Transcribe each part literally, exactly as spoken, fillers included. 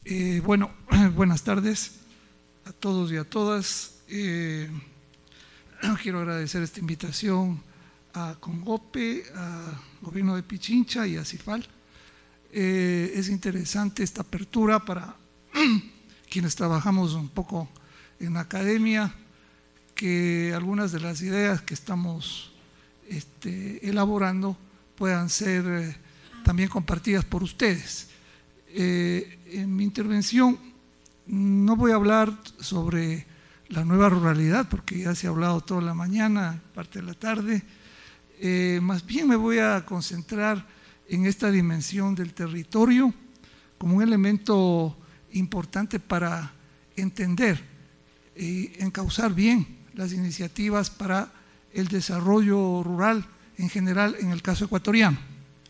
Eh, bueno, buenas tardes a todos y a todas. Eh, quiero agradecer esta invitación a Congope, a Gobierno de Pichincha y a CIFAL. Eh, es interesante esta apertura para quienes trabajamos un poco en la academia, que algunas de las ideas que estamos este, elaborando puedan ser eh, también compartidas por ustedes. Eh, en mi intervención no voy a hablar sobre la nueva ruralidad, porque ya se ha hablado toda la mañana, parte de la tarde. Eh, más bien me voy a concentrar en esta dimensión del territorio como un elemento importante para entender y encauzar bien las iniciativas para el desarrollo rural en general en el caso ecuatoriano.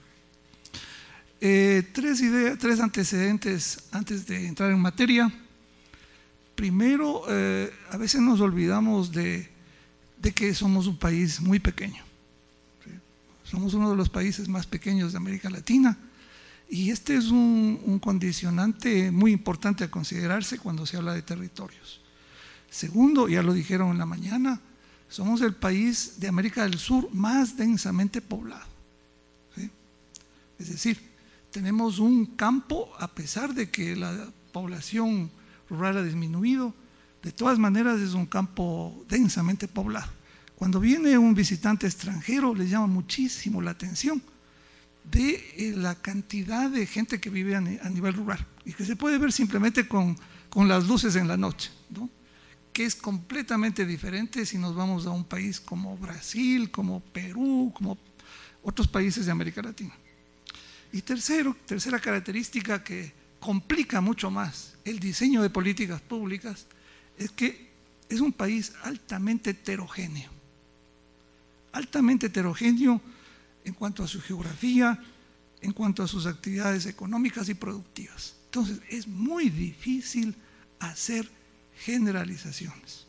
Eh, tres, ideas, tres antecedentes antes de entrar en materia. Primero, eh, a veces nos olvidamos de, de que somos un país muy pequeño. ¿Sí? Somos uno de los países más pequeños de América Latina y este es un, un condicionante muy importante a considerarse cuando se habla de territorios. Segundo, ya lo dijeron en la mañana, somos el país de América del Sur más densamente poblado. ¿Sí? Es decir, tenemos un campo, a pesar de que la población rural ha disminuido, de todas maneras es un campo densamente poblado. Cuando viene un visitante extranjero le llama muchísimo la atención de la cantidad de gente que vive a nivel rural y que se puede ver simplemente con, con las luces en la noche, ¿no? Que es completamente diferente si nos vamos a un país como Brasil, como Perú, como otros países de América Latina. Y tercero, tercera característica que complica mucho más el diseño de políticas públicas es que es un país altamente heterogéneo, altamente heterogéneo en cuanto a su geografía, en cuanto a sus actividades económicas y productivas. Entonces es muy difícil hacer generalizaciones.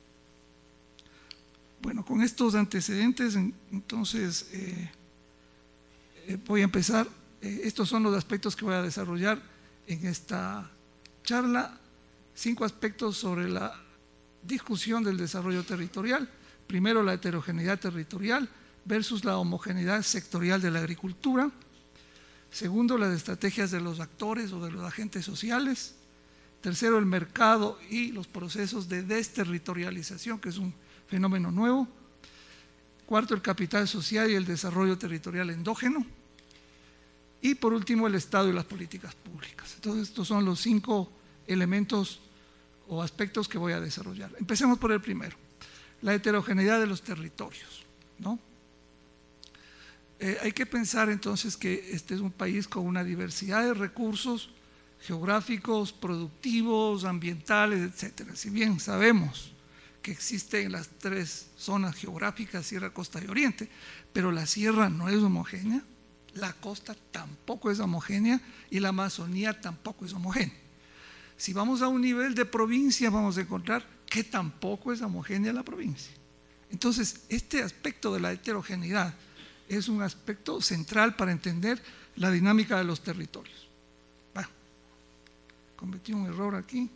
Bueno, con estos antecedentes, entonces eh, eh, voy a empezar. Eh, estos son los aspectos que voy a desarrollar en esta charla. Cinco aspectos sobre la discusión del desarrollo territorial. Primero, la heterogeneidad territorial versus la homogeneidad sectorial de la agricultura. Segundo, las estrategias de los actores o de los agentes sociales. Tercero, el mercado y los procesos de desterritorialización, que es un fenómeno nuevo. Cuarto, el capital social y el desarrollo territorial endógeno. Y por último, el Estado y las políticas públicas. Entonces, estos son los cinco elementos o aspectos que voy a desarrollar. Empecemos por el primero, la heterogeneidad de los territorios, ¿no? Eh, hay que pensar entonces que este es un país con una diversidad de recursos geográficos, productivos, ambientales, etcétera. Si bien sabemos que existen las tres zonas geográficas, sierra, costa y oriente, pero la sierra no es homogénea, la costa tampoco es homogénea y la Amazonía tampoco es homogénea. Si vamos a un nivel de provincia, vamos a encontrar que tampoco es homogénea la provincia. Entonces, este aspecto de la heterogeneidad es un aspecto central para entender la dinámica de los territorios. Bueno, cometí un error aquí.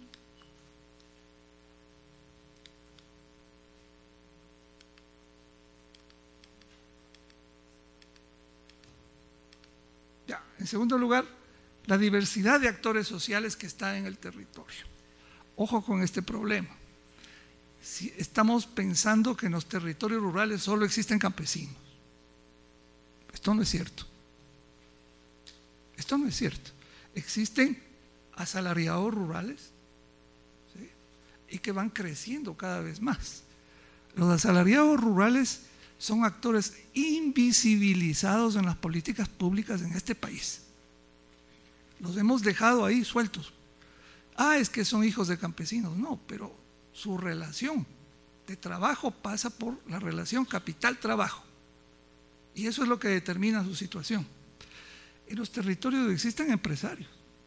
Ya, en segundo lugar, la diversidad de actores sociales que está en el territorio. Ojo con este problema. Si estamos pensando que en los territorios rurales solo existen campesinos. Esto no es cierto. Esto no es cierto. Existen asalariados rurales, ¿sí? Y que van creciendo cada vez más. Los asalariados rurales son actores invisibilizados en las políticas públicas en este país. Los hemos dejado ahí sueltos. Ah, es que son hijos de campesinos. No, pero su relación de trabajo pasa por la relación capital-trabajo. Y eso es lo que determina su situación. En los territorios existen empresarios.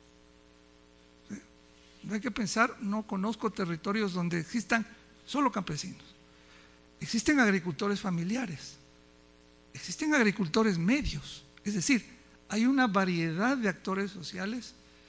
No hay que pensar, no conozco territorios donde existan solo campesinos. Existen agricultores familiares, existen agricultores medios, es decir, hay una variedad de actores sociales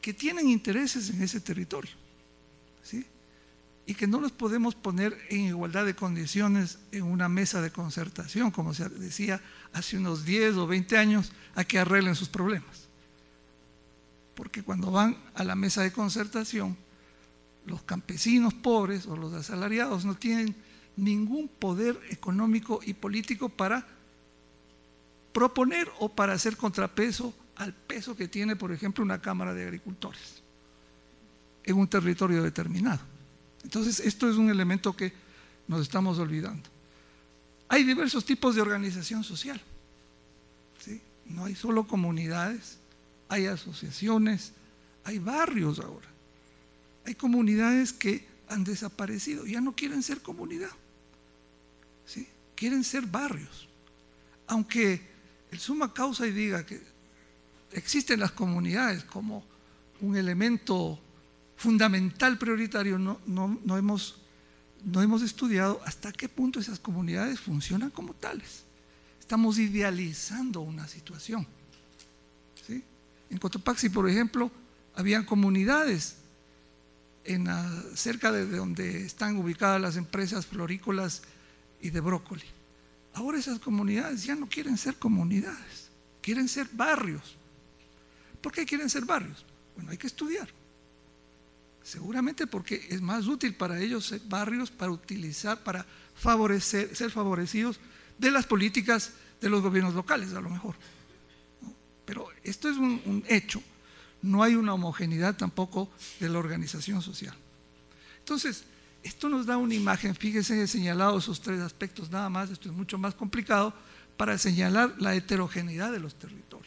que tienen intereses en ese territorio, ¿sí? Y que no los podemos poner en igualdad de condiciones en una mesa de concertación, como se decía hace unos diez o veinte años, a que arreglen sus problemas. Porque cuando van a la mesa de concertación, los campesinos pobres o los asalariados no tienen ningún poder económico y político para proponer o para hacer contrapeso al peso que tiene, por ejemplo, una Cámara de Agricultores en un territorio determinado. Entonces, esto es un elemento que nos estamos olvidando. Hay diversos tipos de organización social, ¿sí? No hay solo comunidades, hay asociaciones, hay barrios ahora. Hay comunidades que han desaparecido, ya no quieren ser comunidad, ¿sí? Quieren ser barrios. Aunque el summa causa y diga que existen las comunidades como un elemento fundamental, prioritario, no, no, no, hemos, no hemos estudiado hasta qué punto esas comunidades funcionan como tales. Estamos idealizando una situación, ¿sí? En Cotopaxi, por ejemplo, habían comunidades en la, cerca de donde están ubicadas las empresas florícolas y de brócoli. Ahora esas comunidades ya no quieren ser comunidades, quieren ser barrios. ¿Por qué quieren ser barrios? Bueno, hay que estudiar. Seguramente porque es más útil para ellos ser barrios para utilizar, para favorecer, ser favorecidos de las políticas de los gobiernos locales, a lo mejor. ¿No? Pero esto es un, un hecho. No hay una homogeneidad tampoco de la organización social. Entonces, esto nos da una imagen, fíjense, he señalado esos tres aspectos nada más, esto es mucho más complicado, para señalar la heterogeneidad de los territorios.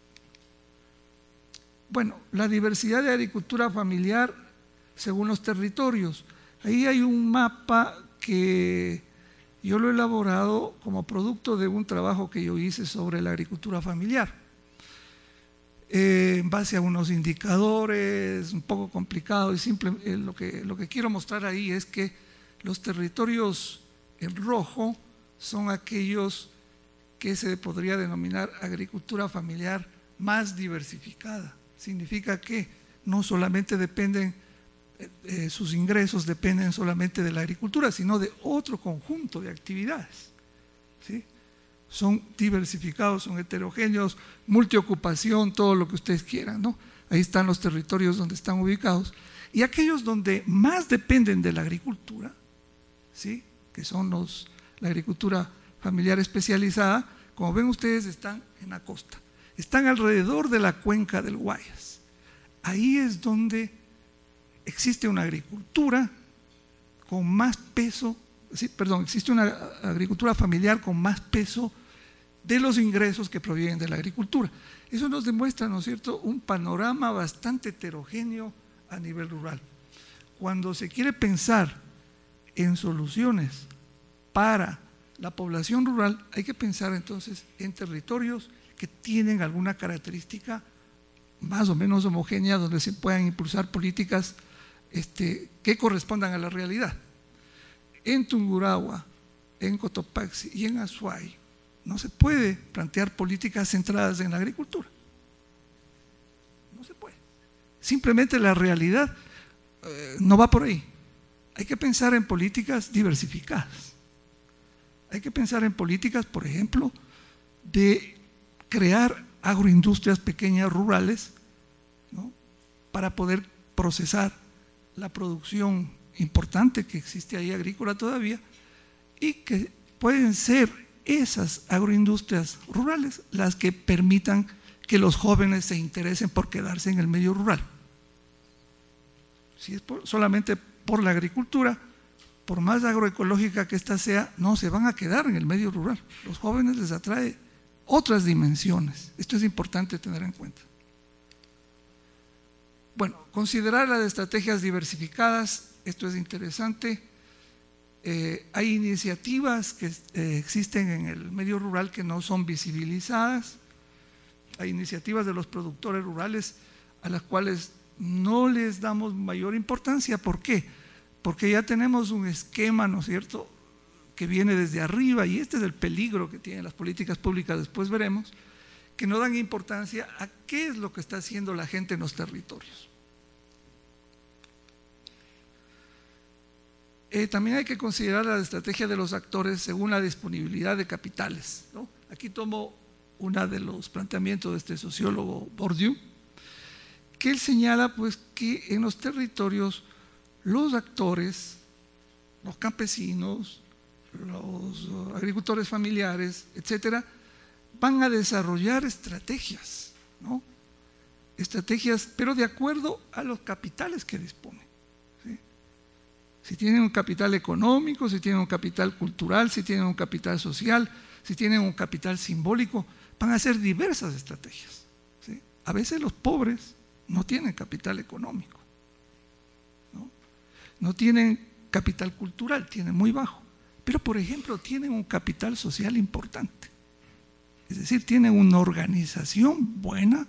Bueno, la diversidad de agricultura familiar según los territorios. Ahí hay un mapa que yo lo he elaborado como producto de un trabajo que yo hice sobre la agricultura familiar. Eh, en base a unos indicadores un poco complicados y simple, eh, lo, que, lo que quiero mostrar ahí es que los territorios en rojo son aquellos que se podría denominar agricultura familiar más diversificada. Significa que no solamente dependen, eh, eh, sus ingresos dependen solamente de la agricultura, sino de otro conjunto de actividades, ¿sí? Son diversificados, son heterogéneos, multiocupación, todo lo que ustedes quieran, ¿no? Ahí están los territorios donde están ubicados. Y aquellos donde más dependen de la agricultura, ¿sí? Que son los, la agricultura familiar especializada, como ven ustedes, están en la costa. Están alrededor de la cuenca del Guayas. Ahí es donde existe una agricultura con más peso, sí, perdón, existe una agricultura familiar con más peso de los ingresos que provienen de la agricultura. Eso nos demuestra, ¿no es cierto?, un panorama bastante heterogéneo a nivel rural. Cuando se quiere pensar en soluciones para la población rural, hay que pensar entonces en territorios que tienen alguna característica más o menos homogénea, donde se puedan impulsar políticas este, que correspondan a la realidad. En Tungurahua, en Cotopaxi y en Azuay no se puede plantear políticas centradas en la agricultura. No se puede. Simplemente la realidad eh, no va por ahí. Hay que pensar en políticas diversificadas. Hay que pensar en políticas, por ejemplo, de crear agroindustrias pequeñas rurales, ¿no?, para poder procesar la producción importante que existe ahí agrícola todavía, y que pueden ser esas agroindustrias rurales las que permitan que los jóvenes se interesen por quedarse en el medio rural. Si es por, solamente por la agricultura, por más agroecológica que ésta sea, no se van a quedar en el medio rural. Los jóvenes les atrae otras dimensiones. Esto es importante tener en cuenta. Bueno, considerar las estrategias diversificadas, esto es interesante. Eh, hay iniciativas que eh, existen en el medio rural que no son visibilizadas. Hay iniciativas de los productores rurales a las cuales no les damos mayor importancia. ¿Por qué? Porque ya tenemos un esquema, ¿no es cierto?, que viene desde arriba, y este es el peligro que tienen las políticas públicas, después veremos, que no dan importancia a qué es lo que está haciendo la gente en los territorios. Eh, también hay que considerar la estrategia de los actores según la disponibilidad de capitales, ¿no? Aquí tomo uno de los planteamientos de este sociólogo Bourdieu, que él señala pues que en los territorios los actores, los campesinos, los agricultores familiares, etcétera, van a desarrollar estrategias, ¿no? Estrategias, pero de acuerdo a los capitales que disponen, ¿sí? Si tienen un capital económico, si tienen un capital cultural, si tienen un capital social, si tienen un capital simbólico, van a hacer diversas estrategias, ¿sí? A veces los pobres no tienen capital económico, ¿no? No tienen capital cultural, tienen muy bajo, pero por ejemplo tienen un capital social importante, es decir, tienen una organización buena,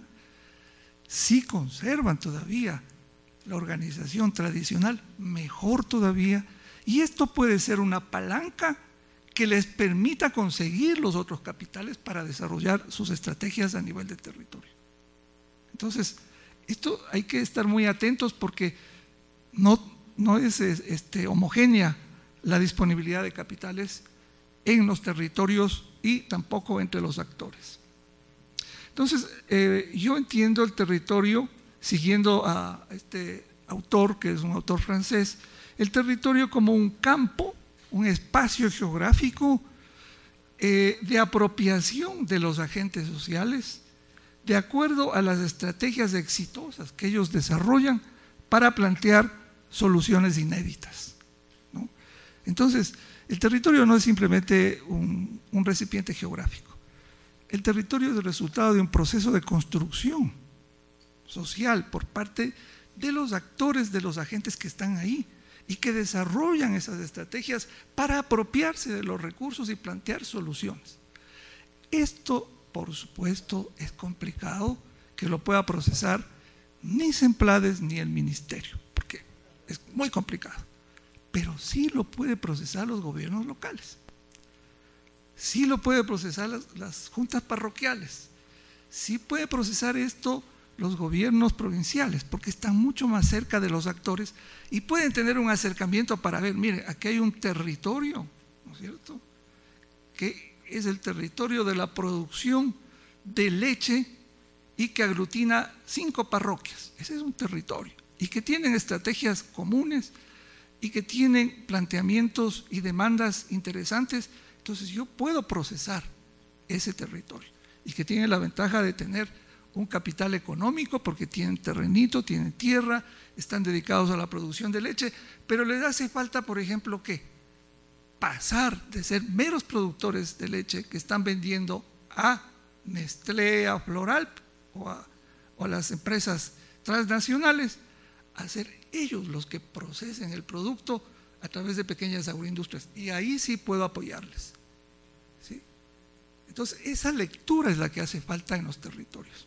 sí conservan todavía la organización tradicional, mejor todavía, y esto puede ser una palanca que les permita conseguir los otros capitales para desarrollar sus estrategias a nivel de territorio. Entonces, esto hay que estar muy atentos porque no, no es este, homogénea la disponibilidad de capitales en los territorios y tampoco entre los actores. Entonces, eh, yo entiendo el territorio, siguiendo a este autor, que es un autor francés, el territorio como un campo, un espacio geográfico eh, de apropiación de los agentes sociales, de acuerdo a las estrategias exitosas que ellos desarrollan para plantear soluciones inéditas, ¿no? Entonces, el territorio no es simplemente un, un recipiente geográfico. El territorio es el resultado de un proceso de construcción social por parte de los actores, de los agentes que están ahí y que desarrollan esas estrategias para apropiarse de los recursos y plantear soluciones. Esto, por supuesto, es complicado que lo pueda procesar ni Semplades ni el ministerio, porque es muy complicado, pero sí lo puede procesar los gobiernos locales, sí lo puede procesar las, las juntas parroquiales, sí puede procesar esto los gobiernos provinciales, porque están mucho más cerca de los actores y pueden tener un acercamiento para ver, mire, aquí hay un territorio, ¿no es cierto?, que es el territorio de la producción de leche y que aglutina cinco parroquias. Ese es un territorio y que tienen estrategias comunes y que tienen planteamientos y demandas interesantes. Entonces yo puedo procesar ese territorio y que tiene la ventaja de tener un capital económico porque tienen terrenito, tienen tierra, están dedicados a la producción de leche, pero les hace falta, por ejemplo, ¿qué? Pasar de ser meros productores de leche que están vendiendo a Nestlé, a Floral o a, o a las empresas transnacionales, a ser ellos los que procesen el producto a través de pequeñas agroindustrias, y ahí sí puedo apoyarles, ¿sí? Entonces esa lectura es la que hace falta en los territorios.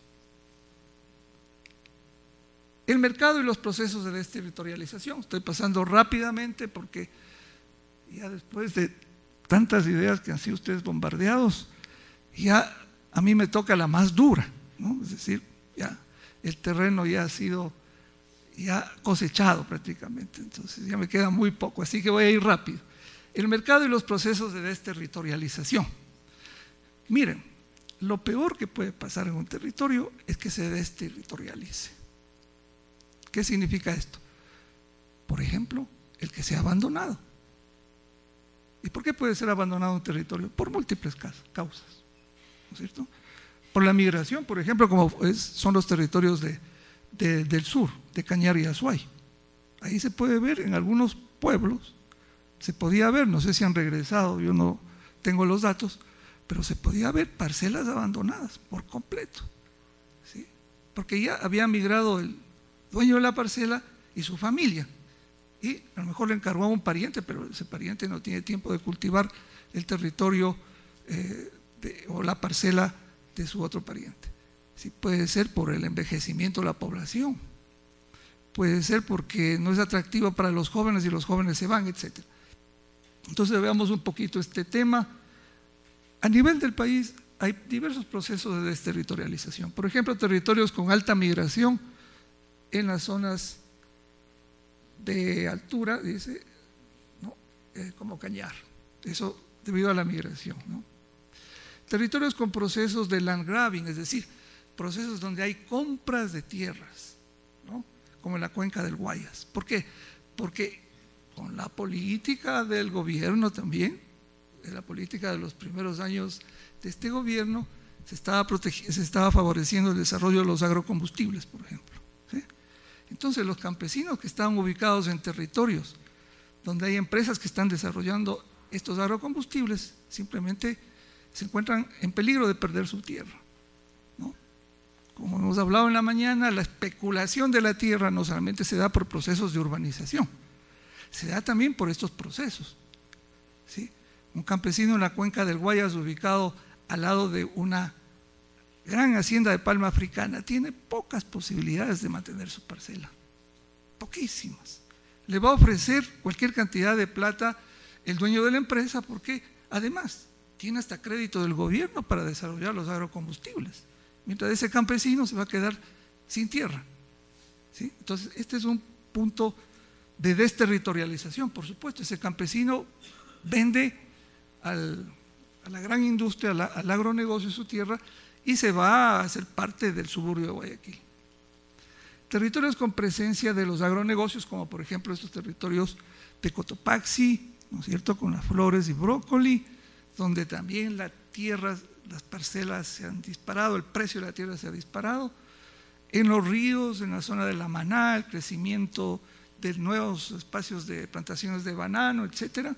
El mercado y los procesos de desterritorialización. Estoy pasando rápidamente porque ya después de tantas ideas que han sido ustedes bombardeados, ya a mí me toca la más dura, ¿no? Es decir, ya el terreno ya ha sido ya cosechado prácticamente, entonces ya me queda muy poco, así que voy a ir rápido. El mercado y los procesos de desterritorialización. Miren, lo peor que puede pasar en un territorio es que se desterritorialice. ¿Qué significa esto? Por ejemplo, el que sea abandonado. ¿Y por qué puede ser abandonado un territorio? Por múltiples causas, ¿no es cierto? Por la migración, por ejemplo, como es, son los territorios de, de, del sur, de Cañar y Azuay. Ahí se puede ver en algunos pueblos, se podía ver, no sé si han regresado, yo no tengo los datos, pero se podía ver parcelas abandonadas por completo, ¿sí? Porque ya había migrado el dueño de la parcela y su familia, y a lo mejor le encargó a un pariente, pero ese pariente no tiene tiempo de cultivar el territorio eh, de, o la parcela de su otro pariente. Sí, puede ser por el envejecimiento de la población, puede ser porque no es atractivo para los jóvenes y los jóvenes se van, etcétera. Entonces veamos un poquito este tema. A nivel del país hay diversos procesos de desterritorialización. Por ejemplo, territorios con alta migración en las zonas de altura, dice, ¿no? eh, como Cañar, eso debido a la migración, ¿no? Territorios con procesos de land grabbing, es decir, procesos donde hay compras de tierras, ¿no? Como en la cuenca del Guayas. ¿Por qué? Porque con la política del gobierno también, de la política de los primeros años de este gobierno, se estaba, se estaba favoreciendo el desarrollo de los agrocombustibles, por ejemplo, ¿sí? Entonces los campesinos que estaban ubicados en territorios donde hay empresas que están desarrollando estos agrocombustibles, simplemente se encuentran en peligro de perder su tierra, ¿no? Como hemos hablado en la mañana, la especulación de la tierra no solamente se da por procesos de urbanización, se da también por estos procesos, ¿sí? Un campesino en la cuenca del Guayas, ubicado al lado de una gran hacienda de palma africana, tiene pocas posibilidades de mantener su parcela, poquísimas. Le va a ofrecer cualquier cantidad de plata el dueño de la empresa, porque además tiene hasta crédito del gobierno para desarrollar los agrocombustibles, mientras ese campesino se va a quedar sin tierra, ¿sí? Entonces este es un punto de desterritorialización. Por supuesto, ese campesino vende al, a la gran industria, al, al agronegocio su tierra y se va a ser parte del suburbio de Guayaquil. Territorios con presencia de los agronegocios, como por ejemplo estos territorios de Cotopaxi, ¿no es cierto?, con las flores y brócoli, donde también la tierra, las parcelas se han disparado, el precio de la tierra se ha disparado. En los ríos, en la zona de La Maná, el crecimiento de nuevos espacios de plantaciones de banano, etcétera.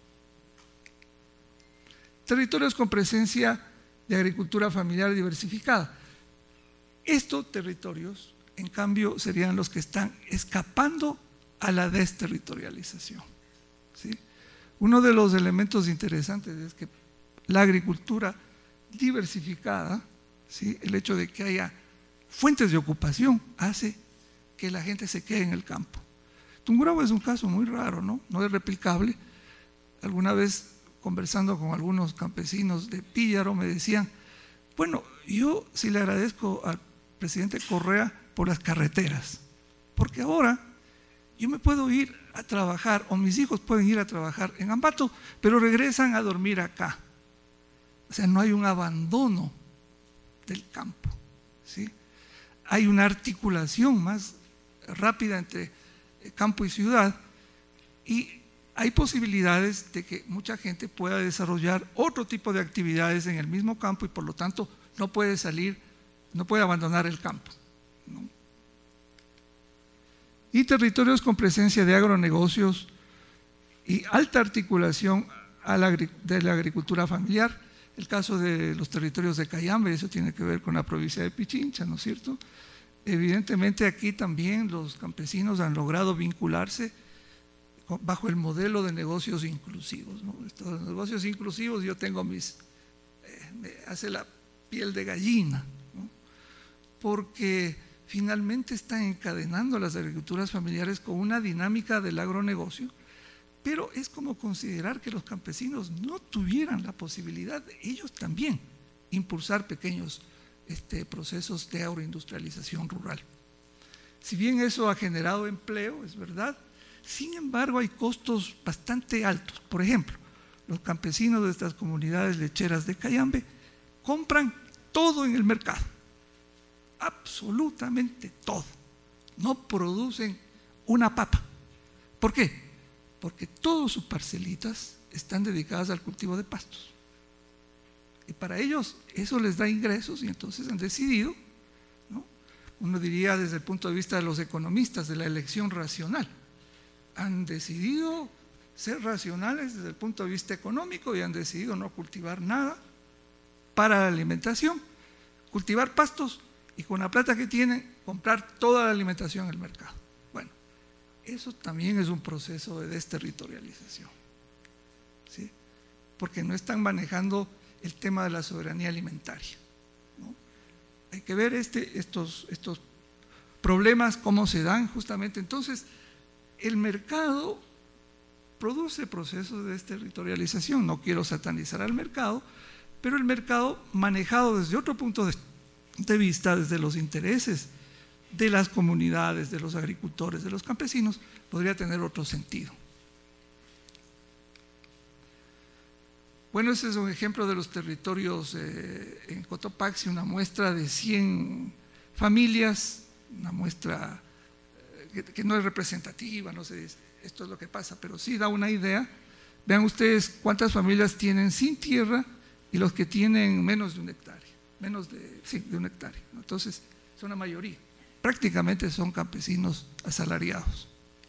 Territorios con presencia de agricultura familiar diversificada. Estos territorios, en cambio, serían los que están escapando a la desterritorialización, ¿sí? Uno de los elementos interesantes es que la agricultura diversificada, ¿sí?, el hecho de que haya fuentes de ocupación, hace que la gente se quede en el campo. Tungurahua es un caso muy raro, ¿no? No es replicable. Alguna vez, conversando con algunos campesinos de Píllaro, me decían, bueno, yo sí le agradezco al presidente Correa por las carreteras, porque ahora yo me puedo ir a trabajar, o mis hijos pueden ir a trabajar en Ambato, pero regresan a dormir acá. O sea, no hay un abandono del campo, ¿sí? Hay una articulación más rápida entre campo y ciudad, y hay posibilidades de que mucha gente pueda desarrollar otro tipo de actividades en el mismo campo y por lo tanto no puede salir, no puede abandonar el campo, ¿no? Y territorios con presencia de agronegocios y alta articulación a la, de la agricultura familiar. El caso de los territorios de Cayambe, eso tiene que ver con la provincia de Pichincha, ¿no es cierto? Evidentemente aquí también los campesinos han logrado vincularse bajo el modelo de negocios inclusivos, ¿no? Estos negocios inclusivos, yo tengo mis, eh, me hace la piel de gallina, ¿no? Porque finalmente están encadenando las agriculturas familiares con una dinámica del agronegocio, pero es como considerar que los campesinos no tuvieran la posibilidad de ellos también impulsar pequeños este, procesos de agroindustrialización rural. Si bien eso ha generado empleo, es verdad, sin embargo hay costos bastante altos. Por ejemplo, los campesinos de estas comunidades lecheras de Cayambe compran todo en el mercado, absolutamente todo, no producen una papa. ¿Por qué? Porque todas sus parcelitas están dedicadas al cultivo de pastos y para ellos eso les da ingresos, y entonces han decidido, ¿no?, uno diría desde el punto de vista de los economistas, de la elección racional, han decidido ser racionales desde el punto de vista económico y han decidido no cultivar nada para la alimentación, cultivar pastos y con la plata que tienen comprar toda la alimentación en el mercado. Bueno, eso también es un proceso de desterritorialización, ¿sí? Porque no están manejando el tema de la soberanía alimentaria, ¿no? Hay que ver este, estos, estos problemas, cómo se dan justamente. Entonces, el mercado produce procesos de desterritorialización. No quiero satanizar al mercado, pero el mercado manejado desde otro punto de, de vista, desde los intereses de las comunidades, de los agricultores, de los campesinos, podría tener otro sentido. Bueno, ese es un ejemplo de los territorios eh, en Cotopaxi, una muestra de cien familias, una muestra eh, que, que no es representativa, no sé, esto es lo que pasa, pero sí da una idea. Vean ustedes cuántas familias tienen sin tierra y los que tienen menos de un hectárea, menos de, sí, de un hectárea, ¿no? Entonces, son la mayoría, prácticamente son campesinos asalariados.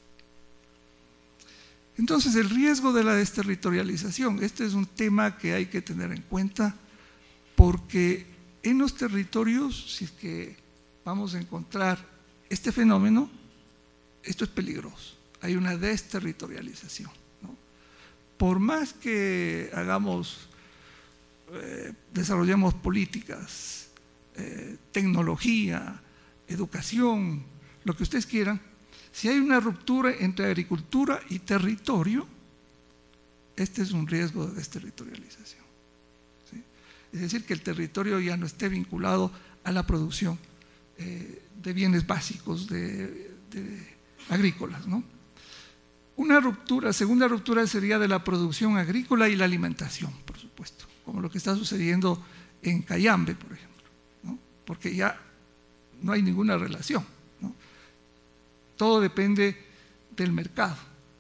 Entonces, el riesgo de la desterritorialización, este es un tema que hay que tener en cuenta, porque en los territorios, si es que vamos a encontrar este fenómeno, esto es peligroso, hay una desterritorialización, ¿no? Por más que hagamos, eh, desarrollemos políticas, eh, tecnología, educación, lo que ustedes quieran, si hay una ruptura entre agricultura y territorio, este es un riesgo de desterritorialización, ¿sí? Es decir, que el territorio ya no esté vinculado a la producción eh, de bienes básicos de, de agrícolas, ¿no? Una ruptura, segunda ruptura sería de la producción agrícola y la alimentación, por supuesto, como lo que está sucediendo en Cayambe, por ejemplo, ¿no? Porque ya no hay ninguna relación, ¿no? Todo depende del mercado.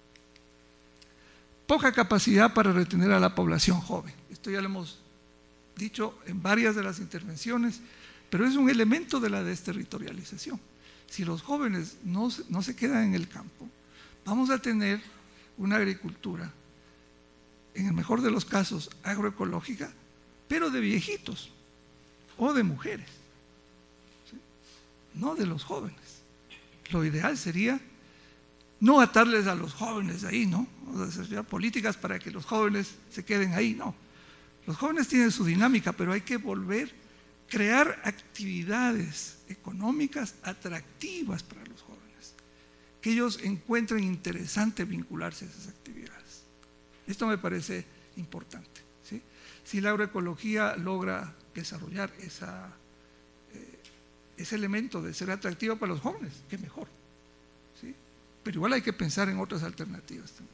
Poca capacidad para retener a la población joven. Esto ya lo hemos dicho en varias de las intervenciones, pero es un elemento de la desterritorialización. Si los jóvenes no, no se quedan en el campo, vamos a tener una agricultura, en el mejor de los casos, agroecológica, pero de viejitos o de mujeres, ¿sí? No de los jóvenes. Lo ideal sería no atarles a los jóvenes ahí, ¿no? O sea, políticas para que los jóvenes se queden ahí, no. Los jóvenes tienen su dinámica, pero hay que volver, crear actividades económicas atractivas para los jóvenes, que ellos encuentren interesante vincularse a esas actividades. Esto me parece importante, ¿sí? Si la agroecología logra desarrollar esa ese elemento de ser atractivo para los jóvenes, qué mejor, ¿sí? Pero igual hay que pensar en otras alternativas también.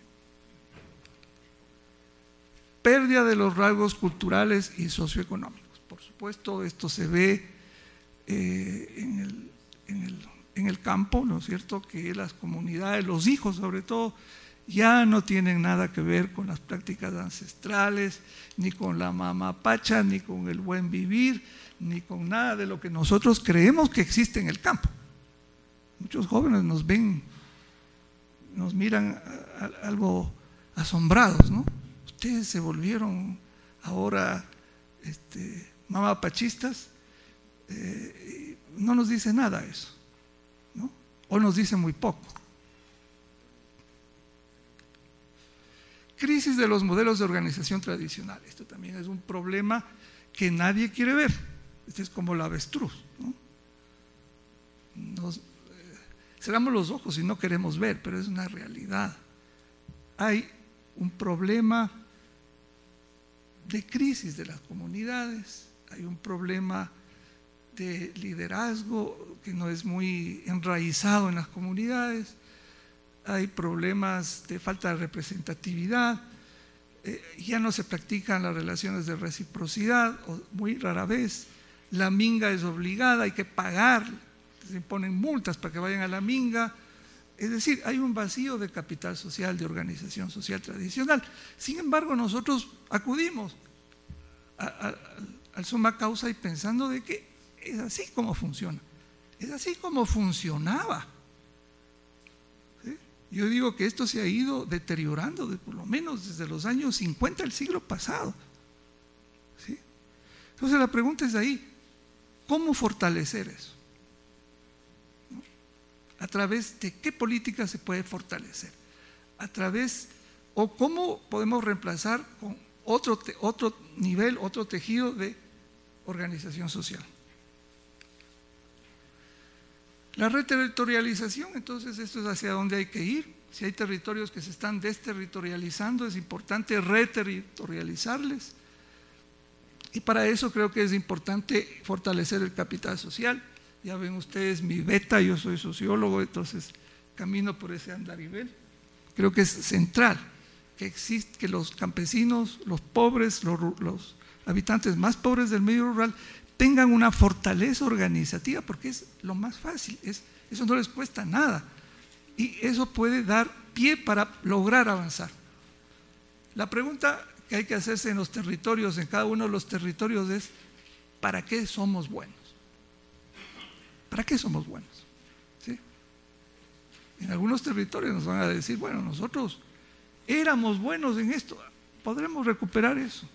Pérdida de los rasgos culturales y socioeconómicos. Por supuesto, esto se ve eh, en, el, en, el, en el campo, ¿no es cierto? Que las comunidades, los hijos sobre todo, ya no tienen nada que ver con las prácticas ancestrales, ni con la mamapacha, ni con el buen vivir, ni con nada de lo que nosotros creemos que existe en el campo. Muchos jóvenes nos ven, nos miran a, a, algo asombrados, ¿no? Ustedes se volvieron ahora este, mamapachistas, eh, no nos dice nada eso, ¿no? O nos dice muy poco. Crisis de los modelos de organización tradicional. Esto también es un problema que nadie quiere ver. Este es como el avestruz, ¿no? Nos, eh, cerramos los ojos y no queremos ver, pero es una realidad. Hay un problema de crisis de las comunidades, hay un problema de liderazgo que no es muy enraizado en las comunidades, hay problemas de falta de representatividad, eh, ya no se practican las relaciones de reciprocidad, o muy rara vez. La minga es obligada, hay que pagar, se imponen multas para que vayan a la minga. Es decir, hay un vacío de capital social, de organización social tradicional. Sin embargo, nosotros acudimos a, a, al summa causa y pensando de que es así como funciona, es así como funcionaba. ¿Sí? Yo digo que esto se ha ido deteriorando de, por lo menos desde los años cincuenta del siglo pasado. ¿Sí? Entonces la pregunta es ahí, ¿cómo fortalecer eso? ¿No? ¿A través de qué política se puede fortalecer? ¿A través, o cómo podemos reemplazar con otro, otro nivel, otro tejido de organización social? La reterritorialización, entonces esto es hacia dónde hay que ir. Si hay territorios que se están desterritorializando, es importante reterritorializarles. Y para eso creo que es importante fortalecer el capital social. Ya ven ustedes mi beta, yo soy sociólogo, entonces camino por ese andarivel. Creo que es central que, existe, que los campesinos, los pobres, los, los habitantes más pobres del medio rural tengan una fortaleza organizativa, porque es lo más fácil, es, eso no les cuesta nada. Y eso puede dar pie para lograr avanzar. La pregunta que hay que hacerse en los territorios, en cada uno de los territorios es: ¿para qué somos buenos? ¿Para qué somos buenos? ¿Sí? En algunos territorios nos van a decir, bueno, nosotros éramos buenos en esto, podremos recuperar eso.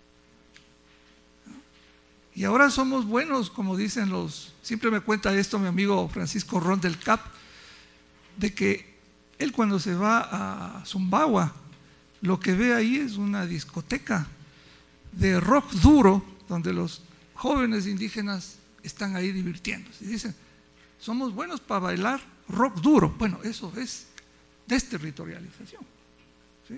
Y ahora somos buenos, como dicen los, siempre me cuenta esto mi amigo Francisco Ron del C A P, de que él cuando se va a Zumbagua, lo que ve ahí es una discoteca de rock duro, donde los jóvenes indígenas están ahí divirtiéndose. Y dicen, somos buenos para bailar rock duro. Bueno, eso es desterritorialización. ¿Sí?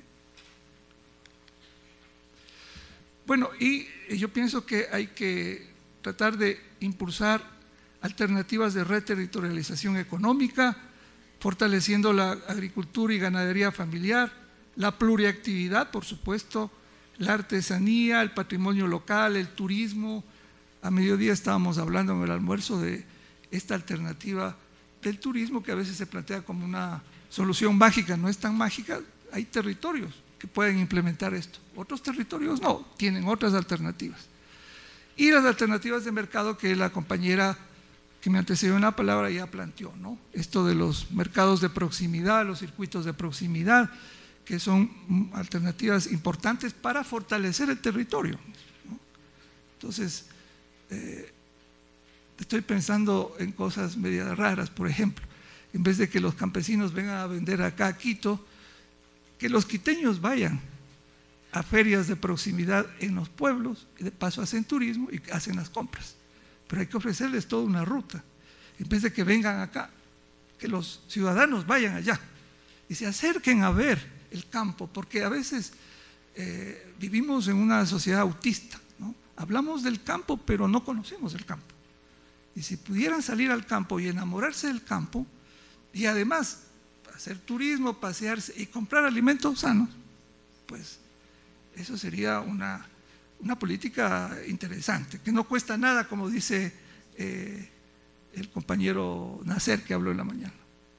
Bueno, y yo pienso que hay que tratar de impulsar alternativas de reterritorialización económica, fortaleciendo la agricultura y ganadería familiar, la pluriactividad, por supuesto, la artesanía, el patrimonio local, el turismo. A mediodía estábamos hablando en el almuerzo de esta alternativa del turismo que a veces se plantea como una solución mágica. No es tan mágica, hay territorios que pueden implementar esto, otros territorios no, tienen otras alternativas. Y las alternativas de mercado que la compañera que me antecedió en la palabra ya planteó, ¿no? Esto de los mercados de proximidad, los circuitos de proximidad, que son alternativas importantes para fortalecer el territorio, ¿no? Entonces, eh, estoy pensando en cosas medias raras. Por ejemplo, en vez de que los campesinos vengan a vender acá a Quito, que los quiteños vayan a ferias de proximidad en los pueblos y de paso hacen turismo y hacen las compras. Pero hay que ofrecerles toda una ruta. En vez de que vengan acá, que los ciudadanos vayan allá y se acerquen a ver el campo, porque a veces eh, vivimos en una sociedad autista, ¿no? Hablamos del campo, pero no conocemos el campo. Y si pudieran salir al campo y enamorarse del campo, y además hacer turismo, pasearse y comprar alimentos sanos, pues eso sería una, una política interesante, que no cuesta nada, como dice eh, el compañero Nacer que habló en la mañana.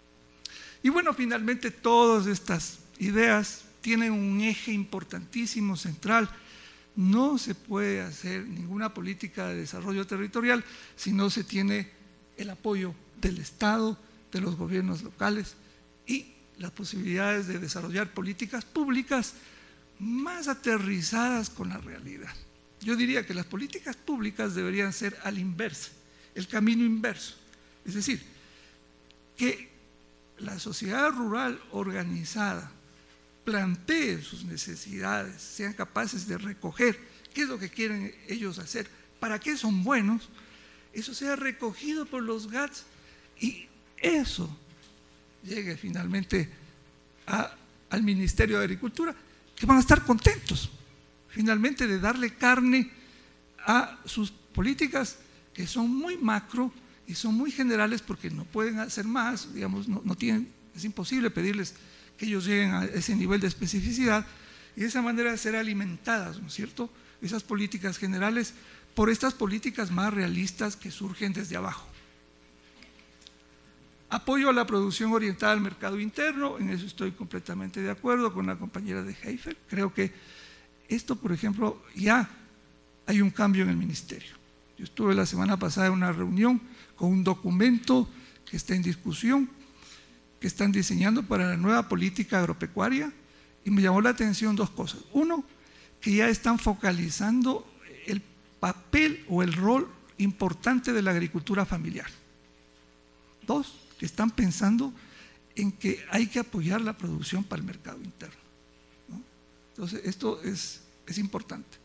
Y bueno, finalmente todas estas ideas tienen un eje importantísimo, central. No se puede hacer ninguna política de desarrollo territorial si no se tiene el apoyo del Estado, de los gobiernos locales y las posibilidades de desarrollar políticas públicas más aterrizadas con la realidad. Yo diría que las políticas públicas deberían ser al inverso, el camino inverso. Es decir, que la sociedad rural organizada planteen sus necesidades, sean capaces de recoger qué es lo que quieren ellos hacer, para qué son buenos, eso sea recogido por los G A Ts y eso llegue finalmente a, al Ministerio de Agricultura, que van a estar contentos finalmente de darle carne a sus políticas que son muy macro y son muy generales porque no pueden hacer más, digamos, no, no tienen, es imposible pedirles que ellos lleguen a ese nivel de especificidad y de esa manera ser alimentadas, ¿no es cierto?, esas políticas generales por estas políticas más realistas que surgen desde abajo. Apoyo a la producción orientada al mercado interno, en eso estoy completamente de acuerdo con la compañera de Heifer. Creo que esto, por ejemplo, ya hay un cambio en el ministerio. Yo estuve la semana pasada en una reunión con un documento que está en discusión, que están diseñando para la nueva política agropecuaria, y me llamó la atención dos cosas. Uno, que ya están focalizando el papel o el rol importante de la agricultura familiar. Dos, que están pensando en que hay que apoyar la producción para el mercado interno, ¿no? Entonces, esto es, es importante.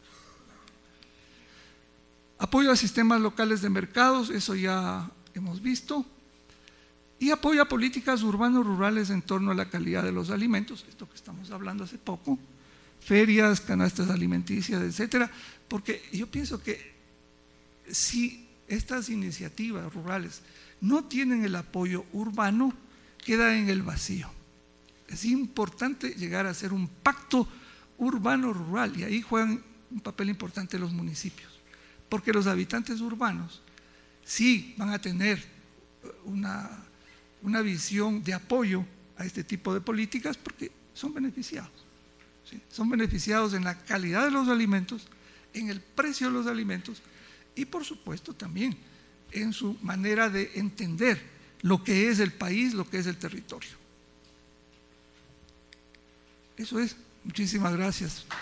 Apoyo a sistemas locales de mercados, eso ya hemos visto. Y apoyo a políticas urbanos-rurales en torno a la calidad de los alimentos, esto que estamos hablando hace poco, ferias, canastas alimenticias, etcétera, porque yo pienso que si estas iniciativas rurales no tienen el apoyo urbano, queda en el vacío. Es importante llegar a hacer un pacto urbano-rural, y ahí juegan un papel importante los municipios, porque los habitantes urbanos sí van a tener una, una visión de apoyo a este tipo de políticas porque son beneficiados. ¿Sí? Son beneficiados en la calidad de los alimentos, en el precio de los alimentos y por supuesto también en su manera de entender lo que es el país, lo que es el territorio. Eso es. Muchísimas gracias.